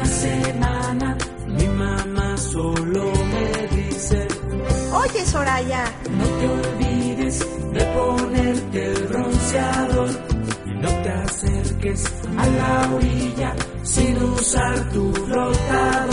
semana mi mamá solo me dice: Oye, Soraya, no te olvides de ponerte el bronceador y no te acerques a la orilla sin usar tu flotador.